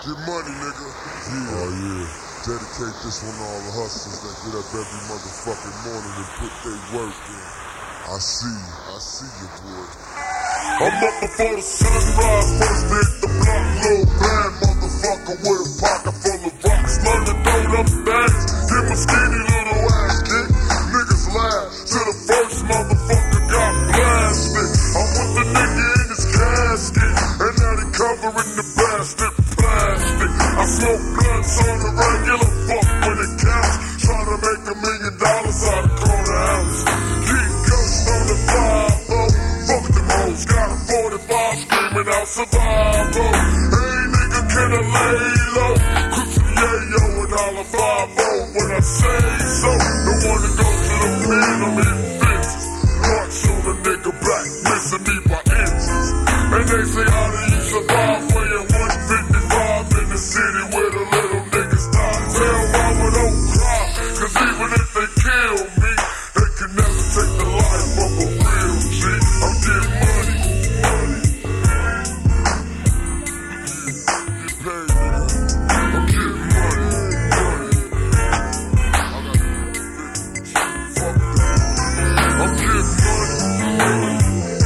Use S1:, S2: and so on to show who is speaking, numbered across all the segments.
S1: Get money, nigga. Yeah. Oh, yeah. Dedicate this one to all the hustlers that get up every motherfucking morning and put their work in. I see you, boy. I'm up before the sunrise, first hit the block, little bad motherfucker with a pocket full of rocks. Learn to throw them things, get my skinny little ass kicked. Niggas laugh till the first motherfucker got blasted. I'm with the nigga in his casket, and now they covering the bastard plastic. I smoke blunts on the regular, fuck when it counts. Trying to make $1 million out of quarter ounce. Keep ghost on the 5-0. Fuck them hoes, got a 45 screaming out survival. Hey nigga, can I lay low? Cruising yayo and all the 5-0 when I say so. Don't wanna go to the pen, I'm in fences. Watch on a nigga back, missing me by inches. And they say how do you survive when you're 155 in the city where the little niggas die? Tell mama don't cry, cause even if they kill me, they can never take the life of a real G. I'm getting money. Get paid. I'm getting money. Fuck that. I'm getting money.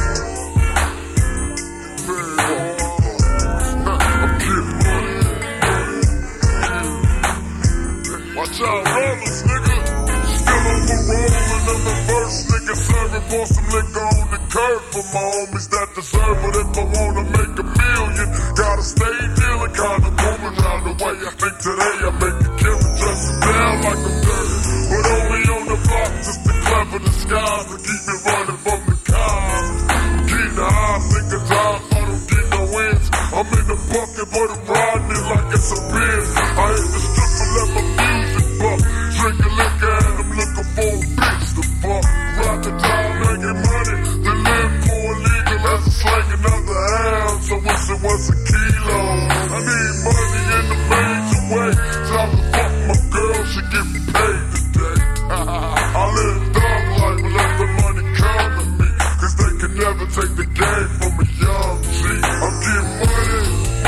S1: Watch out, rollers, nigga. Still on the roll, and I'm the first nigga serving for some liquor on the curb for my homies that deserve it. If I wanna make $1 million, gotta stay dealing, kinda moving around the way I think today. I make a killing, dressing down like I'm dirty, but only on the block, just to clever disguise to keep me running from the cops. Keep the high, think of time, I don't get no wins. I'm in the bucket, but I'm riding it like it's a Benz. I hit the strip and let my music buck. Drinking liquor and I'm looking for a bitch to fuck. Rock the town, making money. To live more legal as a slang another ounce. I wish it was a kilo. I need money in a major way. Time to fuck my girl, she get paid today. I live dumb life, but let the money come to me. Cause they can never take the game from a young G. I'm getting money.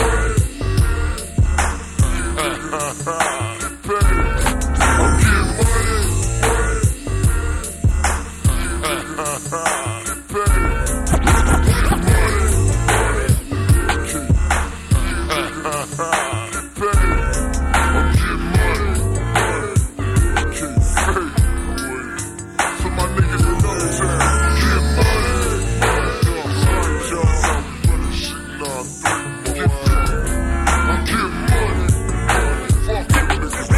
S1: Get paid. I'm getting money. Get paid. Get money. Get paid. I'm getting money. Get paid. So my niggas in no time. Get money. Get paid. I'm getting money. Fuck it.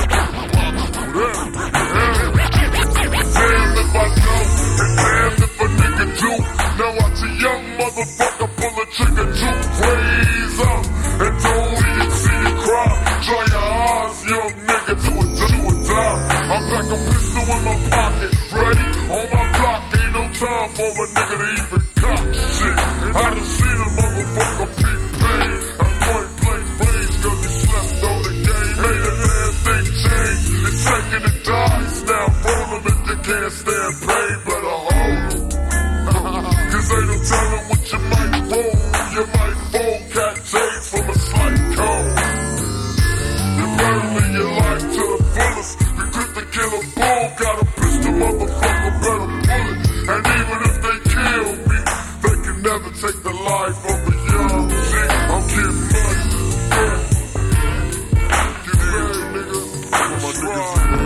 S1: Damn if I don't, and damn if a nigga do. Now watch a young motherfucker pull a trigger to raise up. And don't even see you cry. Dry your eyes, young nigga, do or die. I'm like a pistol in my pocket, ready on my block. Ain't no time for a nigga to even cop shit. I done seen a motherfucker peep pain. I'm point blank range, cause he slept on the game. Made a damn thing change. It's taking the dice now. Roll them if you can't stand pain, better hold them. Cause ain't no telling what you might roll. You might fold cat chains from a slight cold. You better live your life to the fullest. You grip the killer bull, got a pistol, motherfucker, better pull it. And even if they kill me, they can never take the life of a young G. I'm getting money. Get paid, nigga. For my niggas.